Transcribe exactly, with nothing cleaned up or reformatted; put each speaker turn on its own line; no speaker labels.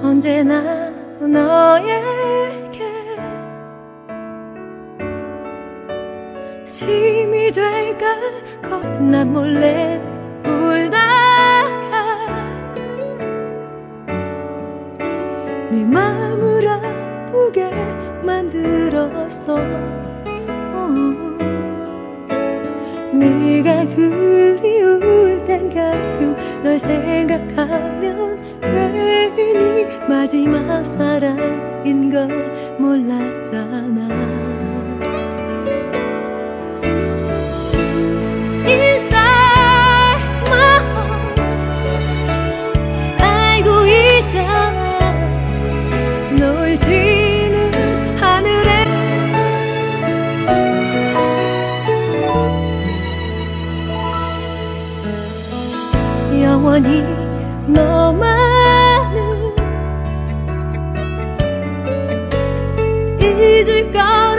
언제나 너에게 짐이 될까 난 몰래 울다가 네 맘을 아프게 만들었어. 네가 그리울 땐 가끔 널 생각하면 괜히 마지막 사랑인 걸 몰랐잖아. Inside my heart 알고 있잖아. 널 지는 하늘에 영원히 너만을 잊을 거